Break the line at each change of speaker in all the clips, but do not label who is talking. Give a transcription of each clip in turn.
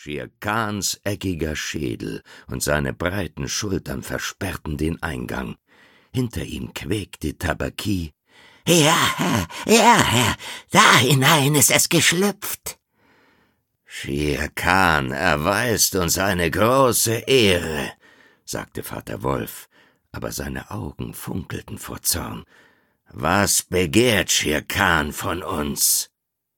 Shere Khans eckiger Schädel und seine breiten Schultern versperrten den Eingang. Hinter ihm quäkte Tabaqui: »Ja, Herr, da hinein ist es geschlüpft.« »Shere Khan erweist uns eine große Ehre«, sagte Vater Wolf, aber seine Augen funkelten vor Zorn. »Was begehrt Shere Khan von uns?«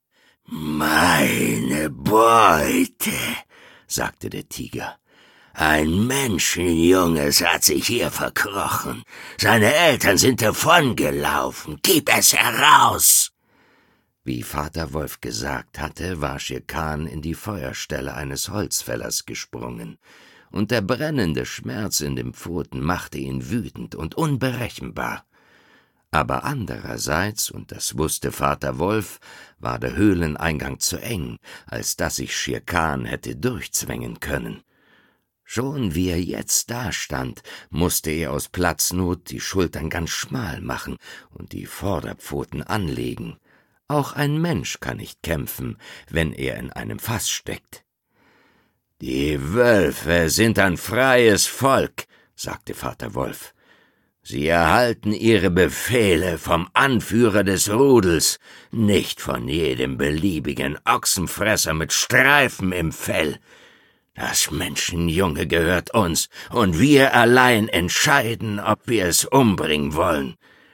»Meine Beute«, sagte der Tiger. »Ein Menschenjunges hat sich hier verkrochen. Seine Eltern sind davongelaufen. Gib es heraus!« Wie Vater Wolf gesagt hatte, war Shere Khan in die Feuerstelle eines Holzfällers gesprungen, und der brennende Schmerz in den Pfoten machte ihn wütend und unberechenbar. Aber andererseits, und das wusste Vater Wolf, war der Höhleneingang zu eng, als dass sich Shere Khan hätte durchzwängen können. Schon wie er jetzt dastand, musste er aus Platznot die Schultern ganz schmal machen und die Vorderpfoten anlegen. Auch ein Mensch kann nicht kämpfen, wenn er in einem Fass steckt. »Die Wölfe sind ein freies Volk«, sagte Vater Wolf. »Sie erhalten ihre Befehle vom Anführer des Rudels, nicht von jedem beliebigen Ochsenfresser mit Streifen im Fell. Das Menschenjunge gehört uns, und wir allein entscheiden, ob wir es umbringen wollen.«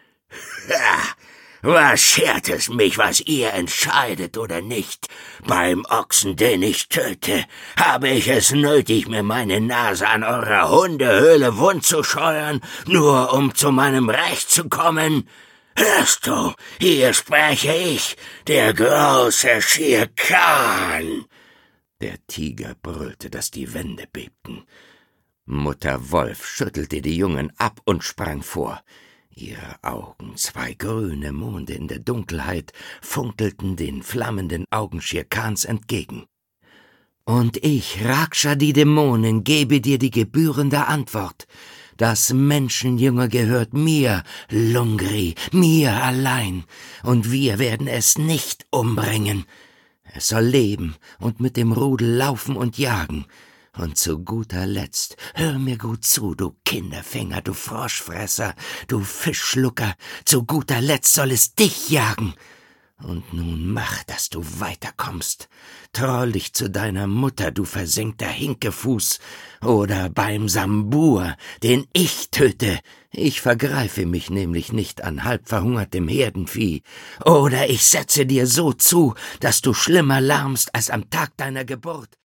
»Was schert es mich, was ihr entscheidet oder nicht? Beim Ochsen, den ich töte, habe ich es nötig, mir meine Nase an eurer Hundehöhle wund zu scheuern, nur um zu meinem Recht zu kommen? Hörst du, hier spreche ich, der große Shere Khan!« Der Tiger brüllte, dass die Wände bebten. Mutter Wolf schüttelte die Jungen ab und sprang vor. Ihre Augen, zwei grüne Monde in der Dunkelheit, funkelten den flammenden Augen Shere Khans entgegen. »Und ich, Raksha die Dämonin, gebe dir die gebührende Antwort. Das Menschenjunge gehört mir, Lungri, mir allein, und wir werden es nicht umbringen. Es soll leben und mit dem Rudel laufen und jagen. Und zu guter Letzt, hör mir gut zu, du Kinderfänger, du Froschfresser, du Fischschlucker, zu guter Letzt soll es dich jagen. Und nun mach, dass du weiterkommst. Troll dich zu deiner Mutter, du versenkter Hinkefuß, oder beim Sambur, den ich töte. Ich vergreife mich nämlich nicht an halbverhungertem Herdenvieh. Oder ich setze dir so zu, dass du schlimmer lärmst als am Tag deiner Geburt.